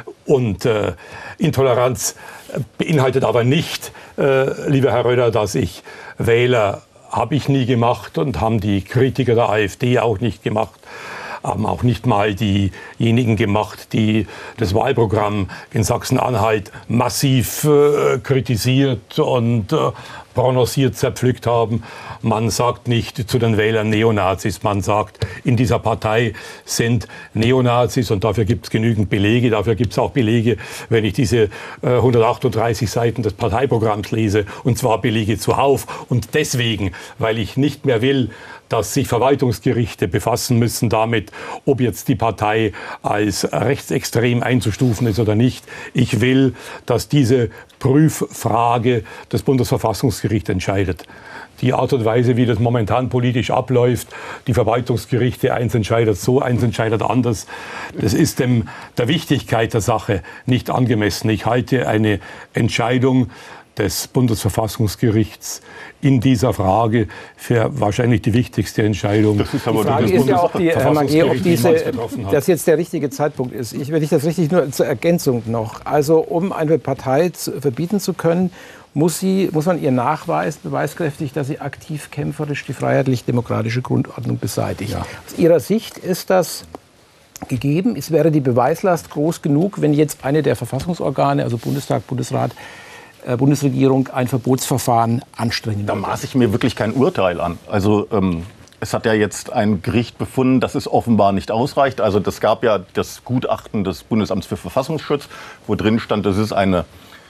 Und äh, Intoleranz beinhaltet aber nicht, äh, lieber Herr Röder, dass ich Wähler habe ich nie gemacht und haben die Kritiker der AfD auch nicht gemacht. Haben auch nicht mal diejenigen gemacht, die das Wahlprogramm in Sachsen-Anhalt massiv äh, kritisiert und äh, prononciert zerpflückt haben. Man sagt nicht zu den Wählern Neonazis, man sagt, in dieser Partei sind Neonazis und dafür gibt es genügend Belege. Dafür gibt es auch Belege, wenn ich diese äh, hundertachtunddreißig Seiten des Parteiprogramms lese, und zwar Belege zuhauf. Und deswegen, weil ich nicht mehr will, dass sich Verwaltungsgerichte befassen müssen damit, ob jetzt die Partei als rechtsextrem einzustufen ist oder nicht. Ich will, dass diese Prüffrage das Bundesverfassungsgericht entscheidet. Die Art und Weise, wie das momentan politisch abläuft, die Verwaltungsgerichte, eins entscheidet so, eins entscheidet anders, das ist dem, der Wichtigkeit der Sache nicht angemessen. Ich halte eine Entscheidung des Bundesverfassungsgerichts in dieser Frage für wahrscheinlich die wichtigste Entscheidung. Das ist aber die Frage ist ja auch, die, Herr Magier, ob diese, das jetzt der richtige Zeitpunkt ist. Ich, wenn ich das richtig nur zur Ergänzung noch. Also um eine Partei zu, verbieten zu können, muss, sie, muss man ihr nachweisen, beweiskräftig, dass sie aktiv kämpferisch die freiheitlich-demokratische Grundordnung beseitigt. Ja. Aus Ihrer Sicht ist das gegeben. Es wäre die Beweislast groß genug, wenn jetzt eine der Verfassungsorgane, also Bundestag, Bundesrat, Bundesregierung ein Verbotsverfahren anstrengen. Da maße ich mir wirklich kein Urteil an. Also ähm, es hat ja jetzt ein Gericht befunden, dass es offenbar nicht ausreicht. Also das gab ja das Gutachten des Bundesamts für Verfassungsschutz, wo drin stand, das ist eine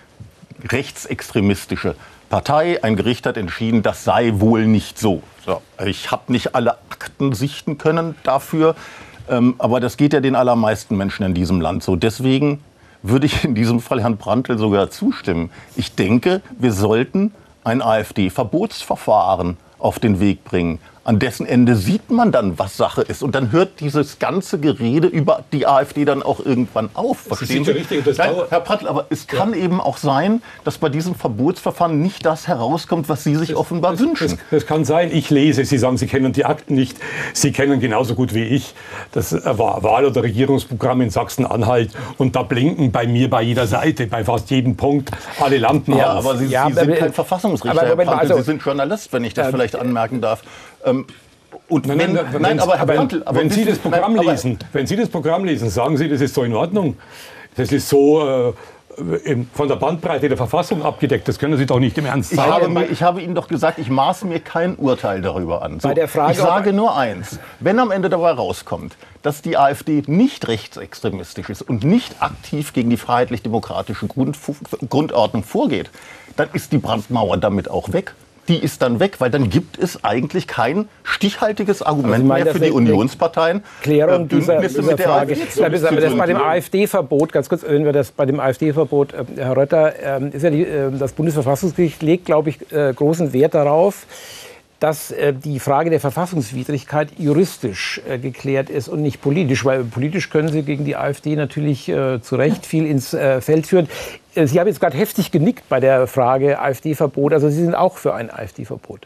rechtsextremistische Partei. Ein Gericht hat entschieden, das sei wohl nicht so. So, ich habe nicht alle Akten sichten können dafür, ähm, aber das geht ja den allermeisten Menschen in diesem Land so. Deswegen würde ich in diesem Fall Herrn Brandtl sogar zustimmen. Ich denke, wir sollten ein AfD-Verbotsverfahren auf den Weg bringen. An dessen Ende sieht man dann, was Sache ist. Und dann hört dieses ganze Gerede über die AfD dann auch irgendwann auf. Verstehen Sie? Richtig, das Nein, Herr Brandtl, aber es kann ja. eben auch sein, dass bei diesem Verbotsverfahren nicht das herauskommt, was Sie sich das, offenbar das, wünschen. Das, das kann sein. Ich lese, Sie sagen, Sie kennen die Akten nicht. Sie kennen genauso gut wie ich das Wahl- oder Regierungsprogramm in Sachsen-Anhalt. Und da blinken bei mir bei jeder Seite, bei fast jedem Punkt, alle Lampen ja, auf. Aber Sie, ja, Sie sind kein Verfassungsrichter, Herr Brandtl. Also, Sie sind Journalist, wenn ich das äh, vielleicht anmerken darf. Ähm, Und nein, wenn, nein, nein, nein, aber Herr wenn, Brandtl, aber wenn Sie das Programm nein, lesen, wenn Sie das Programm lesen, sagen Sie, das ist so in Ordnung. Das ist so äh, von der Bandbreite der Verfassung abgedeckt. Das können Sie doch nicht im Ernst ich sagen. Habe mir, ich habe Ihnen doch gesagt, ich maße mir kein Urteil darüber an. So, Bei der Frage, ich sage nur eins: Wenn am Ende dabei rauskommt, dass die AfD nicht rechtsextremistisch ist und nicht aktiv gegen die freiheitlich-demokratische Grund, Grundordnung vorgeht, dann ist die Brandmauer damit auch weg. Die ist dann weg, weil dann gibt es eigentlich kein stichhaltiges Argument mehr für die Unionsparteien. Klärung äh, dieser, dieser Frage. Ja, das bei dem AfD-Verbot, ganz kurz, wenn wir das bei dem AfD-Verbot, äh, Herr Rötter, äh, ist ja die, äh, das Bundesverfassungsgericht legt, glaube ich, äh, großen Wert darauf, dass äh, die Frage der Verfassungswidrigkeit juristisch äh, geklärt ist und nicht politisch, weil politisch können Sie gegen die AfD natürlich äh, zu Recht viel ins äh, Feld führen. Äh, Sie haben jetzt gerade heftig genickt bei der Frage AfD-Verbot, also Sie sind auch für ein AfD-Verbot.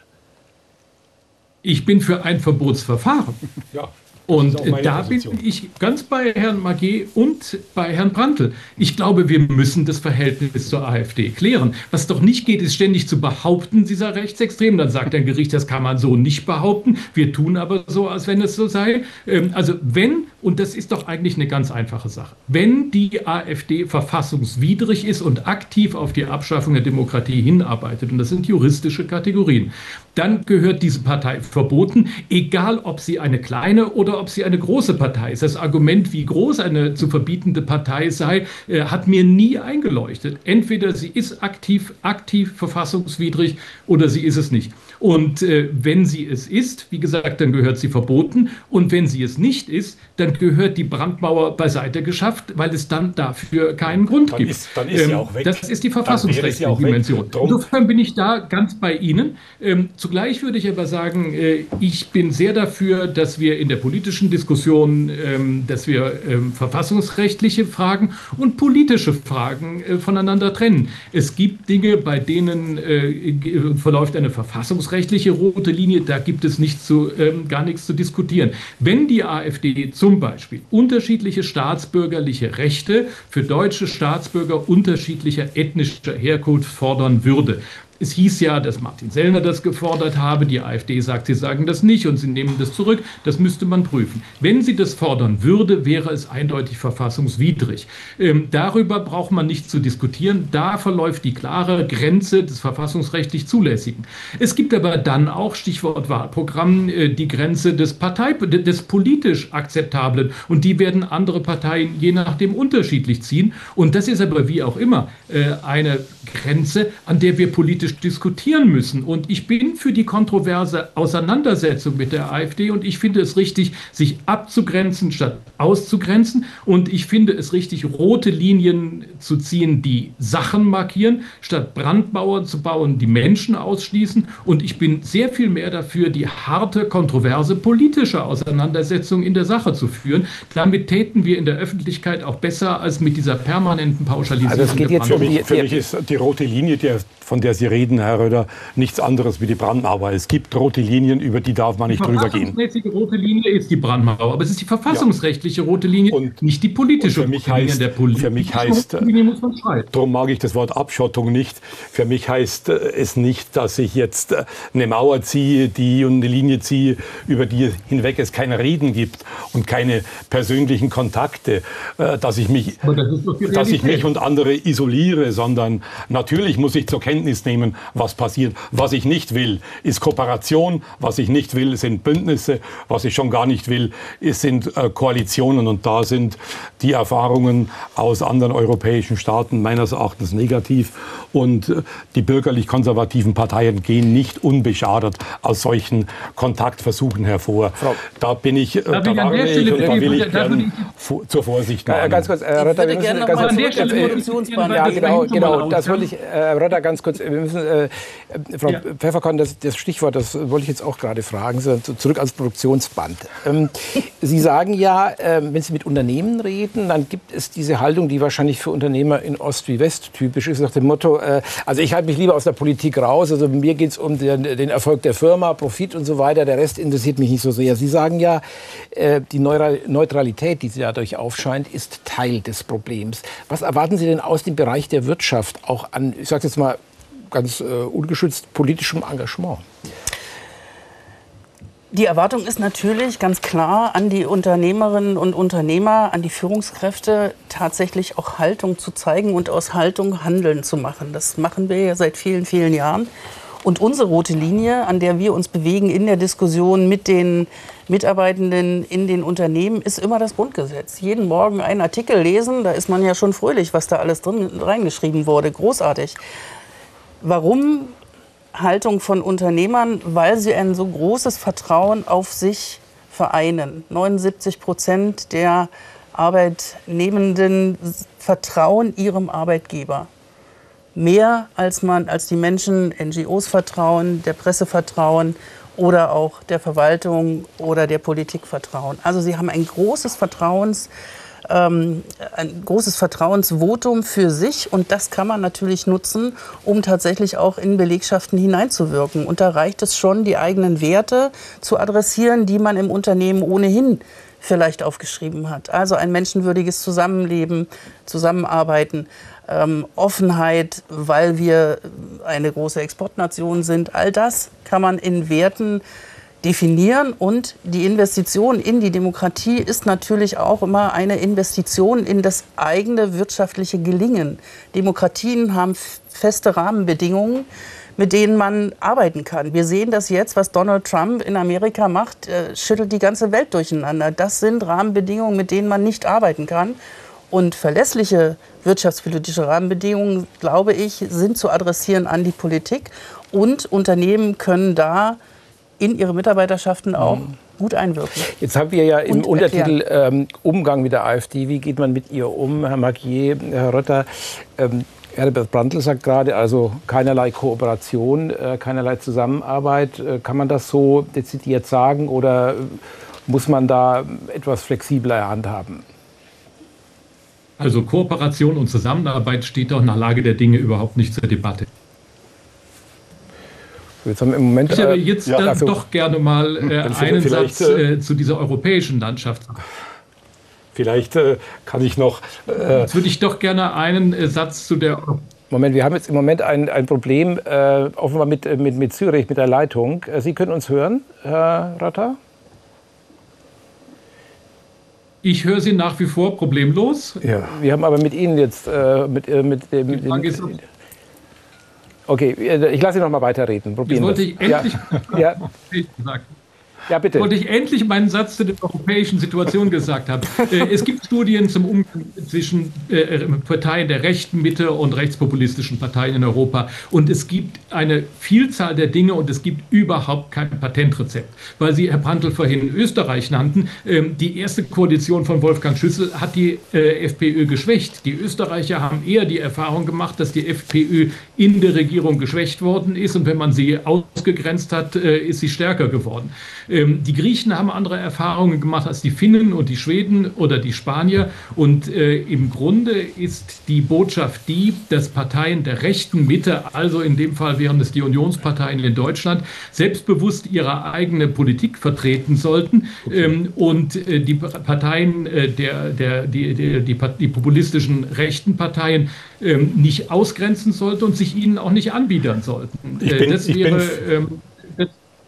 Ich bin für ein Verbotsverfahren. Ja. Und da Position. bin ich ganz bei Herrn Maget und bei Herrn Brandtl. Ich glaube, wir müssen das Verhältnis zur AfD klären. Was doch nicht geht, ist ständig zu behaupten, dieser Rechtsextrem. Dann sagt ein Gericht, das kann man so nicht behaupten. Wir tun aber so, als wenn es so sei. Also wenn, und das ist doch eigentlich eine ganz einfache Sache, wenn die AfD verfassungswidrig ist und aktiv auf die Abschaffung der Demokratie hinarbeitet, und das sind juristische Kategorien, dann gehört diese Partei verboten, egal ob sie eine kleine oder ob sie eine große Partei ist. Das Argument, wie groß eine zu verbietende Partei sei, äh, hat mir nie eingeleuchtet. Entweder sie ist aktiv, aktiv verfassungswidrig oder sie ist es nicht. Und äh, wenn sie es ist, wie gesagt, dann gehört sie verboten. Und wenn sie es nicht ist, dann gehört die Brandmauer beiseite geschafft, weil es dann dafür keinen Grund dann gibt. Ist, dann ist ähm, sie auch weg. Das ist die verfassungsrechtliche Dimension. Insofern bin ich da ganz bei Ihnen. Ähm, Zugleich würde ich aber sagen, äh, ich bin sehr dafür, dass wir in der politischen Diskussion, ähm, dass wir ähm, verfassungsrechtliche Fragen und politische Fragen äh, voneinander trennen. Es gibt Dinge, bei denen äh, verläuft eine verfassungsrechtliche rote Linie, da gibt es nichts zu, ähm, gar nichts zu diskutieren. Wenn die AfD zum Beispiel unterschiedliche staatsbürgerliche Rechte für deutsche Staatsbürger unterschiedlicher ethnischer Herkunft fordern würde, es hieß ja, dass Martin Sellner das gefordert habe. Die AfD sagt, sie sagen das nicht und sie nehmen das zurück. Das müsste man prüfen. Wenn sie das fordern würde, wäre es eindeutig verfassungswidrig. Ähm, darüber braucht man nicht zu diskutieren. Da verläuft die klare Grenze des verfassungsrechtlich Zulässigen. Es gibt aber dann auch, Stichwort Wahlprogramm, äh, die Grenze des Partei, des politisch Akzeptablen. Und die werden andere Parteien je nachdem unterschiedlich ziehen. Und das ist aber wie auch immer äh, eine Grenze, an der wir politisch diskutieren müssen. Und ich bin für die kontroverse Auseinandersetzung mit der AfD und ich finde es richtig, sich abzugrenzen statt auszugrenzen. Und ich finde es richtig, rote Linien zu ziehen, die Sachen markieren, statt Brandmauern zu bauen, die Menschen ausschließen. Und ich bin sehr viel mehr dafür, die harte, kontroverse politische Auseinandersetzung in der Sache zu führen. Damit täten wir in der Öffentlichkeit auch besser als mit dieser permanenten Pauschalisierung. Also es geht jetzt für mich, für mich ist die rote Linie, die, von der Sie reden, Herr Röder, nichts anderes wie die Brandmauer. Es gibt rote Linien, über die darf man nicht drüber gehen. Die verfassungsmäßige rote Linie ist die Brandmauer, aber es ist die verfassungsrechtliche ja. rote Linie und nicht die politische für mich rote Linie. Heißt, der politische für mich heißt, rote Linie muss man schreiben. Darum mag ich das Wort Abschottung nicht. Für mich heißt es nicht, dass ich jetzt eine Mauer ziehe, die und eine Linie ziehe, über die hinweg es kein Reden gibt und keine persönlichen Kontakte, dass ich mich, das dass ich mich und andere isoliere, sondern natürlich muss ich zur Kenntnis nehmen, bestimmen, was passiert. Was ich nicht will, ist Kooperation. Was ich nicht will, sind Bündnisse. Was ich schon gar nicht will, ist, sind äh, Koalitionen. Und da sind die Erfahrungen aus anderen europäischen Staaten meines Erachtens negativ. Und äh, die bürgerlich-konservativen Parteien gehen nicht unbeschadet aus solchen Kontaktversuchen hervor. Frau, da bin ich, äh, da warne ich und da will ich gern zur Vorsicht mahnen. Ganz kurz, Herr Rötter, wir müssen ganz kurz, ja, genau, genau, das wollte ich, Herr Rötter, ganz kurz, wir müssen, äh, Frau ja. Pfefferkorn, das, das Stichwort, das wollte ich jetzt auch gerade fragen, so, zurück ans Produktionsband. Ähm, Sie sagen ja, äh, wenn Sie mit Unternehmen reden, dann gibt es diese Haltung, die wahrscheinlich für Unternehmer in Ost wie West typisch ist, nach dem Motto, äh, also ich halte mich lieber aus der Politik raus, also mir geht es um den, den Erfolg der Firma, Profit und so weiter, der Rest interessiert mich nicht so sehr. Sie sagen ja, äh, die Neutralität, die dadurch aufscheint, ist Teil des Problems. Was erwarten Sie denn aus dem Bereich der Wirtschaft auch an, ich sage jetzt mal ganz äh, ungeschützt, politischem Engagement? Die Erwartung ist natürlich ganz klar an die Unternehmerinnen und Unternehmer, an die Führungskräfte, tatsächlich auch Haltung zu zeigen und aus Haltung Handeln zu machen. Das machen wir ja seit vielen, vielen Jahren. Und unsere rote Linie, an der wir uns bewegen in der Diskussion mit den Mitarbeitenden in den Unternehmen, ist immer das Grundgesetz. Jeden Morgen einen Artikel lesen, da ist man ja schon fröhlich, was da alles drin reingeschrieben wurde. Großartig. Warum Haltung von Unternehmern? Weil sie ein so großes Vertrauen auf sich vereinen. neunundsiebzig Prozent der Arbeitnehmenden vertrauen ihrem Arbeitgeber. Mehr als man, als die Menschen N G Os vertrauen, der Presse vertrauen oder auch der Verwaltung oder der Politik vertrauen. Also sie haben ein großes Vertrauens, ähm, ein großes Vertrauensvotum für sich und das kann man natürlich nutzen, um tatsächlich auch in Belegschaften hineinzuwirken. Und da reicht es schon, die eigenen Werte zu adressieren, die man im Unternehmen ohnehin vielleicht aufgeschrieben hat. Also ein menschenwürdiges Zusammenleben, Zusammenarbeiten, ähm, Offenheit, weil wir eine große Exportnation sind. All das kann man in Werten definieren und die Investition in die Demokratie ist natürlich auch immer eine Investition in das eigene wirtschaftliche Gelingen. Demokratien haben feste Rahmenbedingungen, mit denen man arbeiten kann. Wir sehen das jetzt, was Donald Trump in Amerika macht, äh, schüttelt die ganze Welt durcheinander. Das sind Rahmenbedingungen, mit denen man nicht arbeiten kann. Und verlässliche wirtschaftspolitische Rahmenbedingungen, glaube ich, sind zu adressieren an die Politik. Und Unternehmen können da in ihre Mitarbeiterschaften auch mhm. gut einwirken. Jetzt haben wir ja im und Untertitel ähm, Umgang mit der AfD. Wie geht man mit ihr um, Herr Marquier, Herr Rötter? Ähm, Herbert Brandtl sagt gerade, also keinerlei Kooperation, äh, keinerlei Zusammenarbeit. Äh, kann man das so dezidiert sagen oder muss man da etwas flexibler handhaben? Also Kooperation und Zusammenarbeit steht doch nach Lage der Dinge überhaupt nicht zur Debatte. Jetzt haben wir im Moment, ich äh, habe jetzt ja, dann also, doch gerne mal äh, einen Satz äh, zu dieser europäischen Landschaft. Vielleicht äh, kann ich noch... Äh, jetzt würde ich doch gerne einen äh, Satz zu der... Moment, wir haben jetzt im Moment ein, ein Problem, äh, offenbar mit, mit, mit Zürich, mit der Leitung. Sie können uns hören, Herr Rötter? Ich höre Sie nach wie vor problemlos. Ja, wir haben aber mit Ihnen jetzt... Äh, mit, äh, mit, äh, mit, mit, mit okay, ich lasse Sie noch mal weiterreden. Probieren jetzt wollte ich endlich... Ja. Ja. Ja, bitte. Wollte ich endlich meinen Satz zu der europäischen Situation gesagt haben. Äh, es gibt Studien zum Umgang zwischen äh, Parteien der rechten Mitte und rechtspopulistischen Parteien in Europa. Und es gibt eine Vielzahl der Dinge und es gibt überhaupt kein Patentrezept. Weil Sie, Herr Brandtl, vorhin Österreich nannten, äh, die erste Koalition von Wolfgang Schüssel hat die äh, FPÖ geschwächt. Die Österreicher haben eher die Erfahrung gemacht, dass die FPÖ in der Regierung geschwächt worden ist. Und wenn man sie ausgegrenzt hat, äh, ist sie stärker geworden. Die Griechen haben andere Erfahrungen gemacht als die Finnen und die Schweden oder die Spanier. Und äh, im Grunde ist die Botschaft die, dass Parteien der rechten Mitte, also in dem Fall wären es die Unionsparteien in Deutschland, selbstbewusst ihre eigene Politik vertreten sollten. Okay. Ähm, und äh, die Parteien, äh, der, der, die, die, die, die populistischen rechten Parteien äh, nicht ausgrenzen sollten und sich ihnen auch nicht anbiedern sollten. Ich bin, äh, das ich wäre... bin Ähm,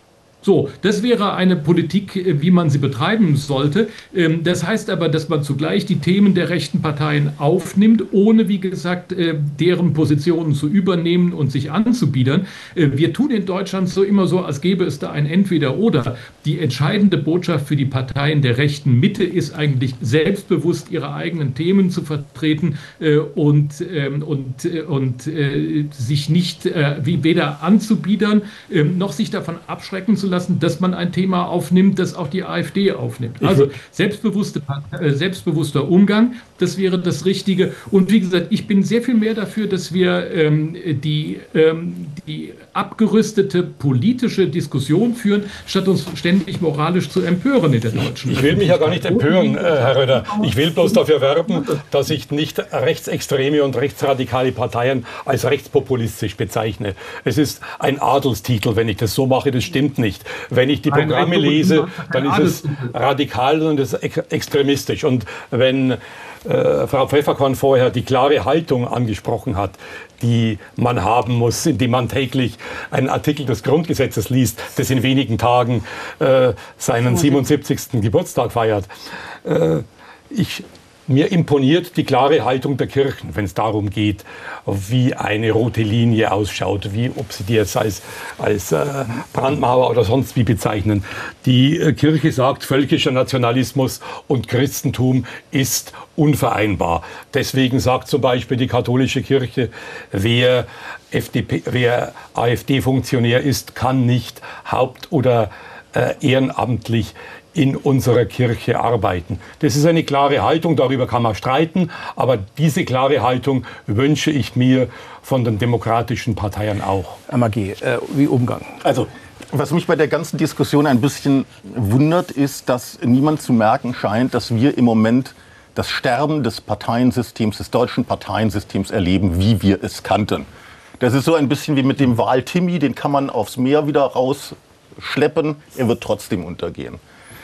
So, das wäre eine Politik, wie man sie betreiben sollte. Das heißt aber, dass man zugleich die Themen der rechten Parteien aufnimmt, ohne, wie gesagt, deren Positionen zu übernehmen und sich anzubiedern. Wir tun in Deutschland so immer so, als gäbe es da ein Entweder-Oder. Die entscheidende Botschaft für die Parteien der rechten Mitte ist eigentlich, selbstbewusst ihre eigenen Themen zu vertreten und, und, und sich nicht wie weder anzubiedern, noch sich davon abschrecken zu lassen, dass man ein Thema aufnimmt, das auch die AfD aufnimmt. Also selbstbewusste, äh, selbstbewusster Umgang, das wäre das Richtige. Und wie gesagt, ich bin sehr viel mehr dafür, dass wir ähm, die, ähm, die abgerüstete politische Diskussion führen, statt uns ständig moralisch zu empören in der deutschen. Ich will mich ja gar nicht empören, äh, Herr Röder. Ich will bloß dafür werben, dass ich nicht rechtsextreme und rechtsradikale Parteien als rechtspopulistisch bezeichne. Es ist ein Adelstitel, wenn ich das so mache, das stimmt nicht. Wenn ich die Programme lese, dann ist es radikal und es ist extremistisch. Und wenn äh, Frau Pfefferkorn vorher die klare Haltung angesprochen hat, die man haben muss, indem man täglich einen Artikel des Grundgesetzes liest, das in wenigen Tagen äh, seinen siebenundsiebzigsten Geburtstag feiert. Äh, ich Mir imponiert die klare Haltung der Kirchen, wenn es darum geht, wie eine rote Linie ausschaut, wie, ob sie die jetzt als, als äh, Brandmauer oder sonst wie bezeichnen. Die äh, Kirche sagt, völkischer Nationalismus und Christentum ist unvereinbar. Deswegen sagt zum Beispiel die katholische Kirche, wer, F D P, wer AfD-Funktionär ist, kann nicht haupt- oder äh, ehrenamtlich in unserer Kirche arbeiten. Das ist eine klare Haltung, darüber kann man streiten, aber diese klare Haltung wünsche ich mir von den demokratischen Parteien auch. M A G, äh, wie Umgang? Also, was mich bei der ganzen Diskussion ein bisschen wundert, ist, dass niemand zu merken scheint, dass wir im Moment das Sterben des Parteiensystems, des deutschen Parteiensystems erleben, wie wir es kannten. Das ist so ein bisschen wie mit dem Wal-Timmy, den kann man aufs Meer wieder rausschleppen, er wird trotzdem untergehen.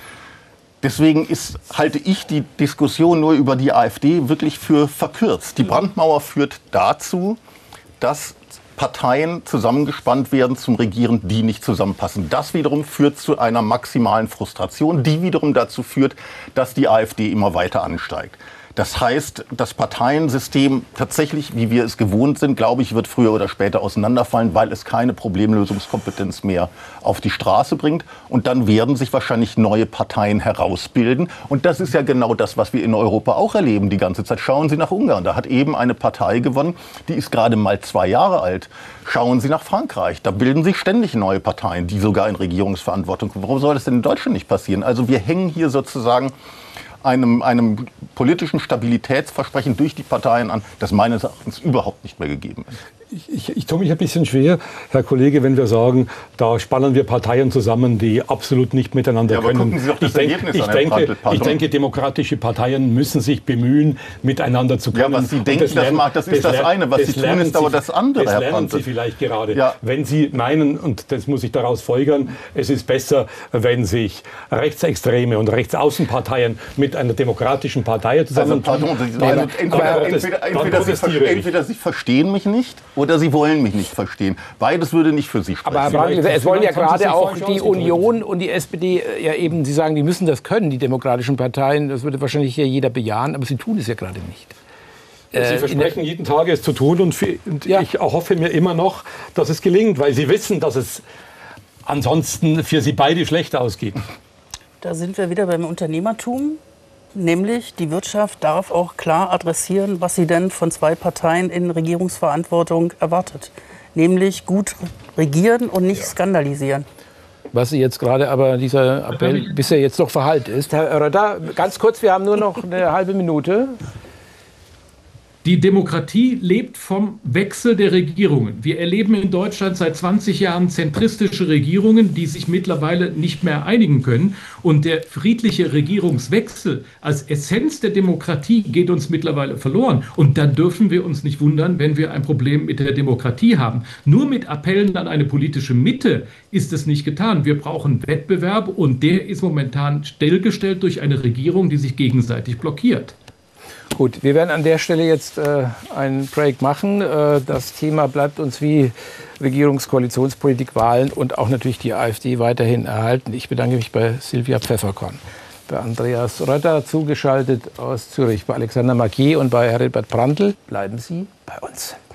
Deswegen ist, halte ich die Diskussion nur über die AfD wirklich für verkürzt. Die Brandmauer führt dazu, dass Parteien zusammengespannt werden zum Regieren, die nicht zusammenpassen. Das wiederum führt zu einer maximalen Frustration, die wiederum dazu führt, dass die AfD immer weiter ansteigt. Das heißt, das Parteiensystem tatsächlich, wie wir es gewohnt sind, glaube ich, wird früher oder später auseinanderfallen, weil es keine Problemlösungskompetenz mehr auf die Straße bringt. Und dann werden sich wahrscheinlich neue Parteien herausbilden. Und das ist ja genau das, was wir in Europa auch erleben die ganze Zeit. Schauen Sie nach Ungarn. Da hat eben eine Partei gewonnen, die ist gerade mal zwei Jahre alt. Schauen Sie nach Frankreich. Da bilden sich ständig neue Parteien, die sogar in Regierungsverantwortung kommen. Warum soll das denn in Deutschland nicht passieren? Also wir hängen hier sozusagen Einem, einem politischen Stabilitätsversprechen durch die Parteien an, das meines Erachtens überhaupt nicht mehr gegeben ist. Ich, ich, ich tue mich ein bisschen schwer, Herr Kollege, wenn wir sagen, da spannen wir Parteien zusammen, die absolut nicht miteinander ja, aber können. Gucken Sie doch das ich, denk, Ergebnis ich, an, denke, ich denke, demokratische Parteien müssen sich bemühen, miteinander zu können. Ja, was Sie denken, das, lernen, das, das ist das, das eine. Was Sie tun, ist aber das andere, das Herr lernen Prantl. Sie vielleicht gerade. Ja. Wenn Sie meinen, und das muss ich daraus folgern, es ist besser, wenn sich Rechtsextreme und Rechtsaußenparteien mit einer demokratischen Partei zusammentun. Also, pardon, dann, dann, entweder, entweder, entweder, Sie, entweder Sie verstehen mich nicht oder Sie wollen mich nicht verstehen. Beides würde nicht für Sie sprechen. Aber Herr Brandl, es wollen ja gerade auch die Union und die S P D ja eben, Sie sagen, die müssen das können, die demokratischen Parteien. Das würde wahrscheinlich hier jeder bejahen, aber sie tun es ja gerade nicht. Sie versprechen jeden Tag, es zu tun, und, für, und ja. ich erhoffe mir immer noch, dass es gelingt, weil Sie wissen, dass es ansonsten für Sie beide schlecht ausgeht. Da sind wir wieder beim Unternehmertum. Nämlich, die Wirtschaft darf auch klar adressieren, was sie denn von zwei Parteien in Regierungsverantwortung erwartet. Nämlich gut regieren und nicht ja. skandalisieren. Was Sie jetzt gerade aber dieser Appell bisher jetzt noch verhallt ist. Herr Röder, ganz kurz, wir haben nur noch eine halbe Minute. Die Demokratie lebt vom Wechsel der Regierungen. Wir erleben in Deutschland seit zwanzig Jahren zentristische Regierungen, die sich mittlerweile nicht mehr einigen können. Und der friedliche Regierungswechsel als Essenz der Demokratie geht uns mittlerweile verloren. Und dann dürfen wir uns nicht wundern, wenn wir ein Problem mit der Demokratie haben. Nur mit Appellen an eine politische Mitte ist es nicht getan. Wir brauchen Wettbewerb, und der ist momentan stillgestellt durch eine Regierung, die sich gegenseitig blockiert. Gut, wir werden an der Stelle jetzt äh, einen Break machen. Äh, das Thema bleibt uns wie Regierungskoalitionspolitik, Wahlen und auch natürlich die AfD weiterhin erhalten. Ich bedanke mich bei Sylvia Pfefferkorn, bei Andreas Rötter, zugeschaltet aus Zürich, bei Alexander Marquet und bei Herbert Brandl. Bleiben Sie bei uns.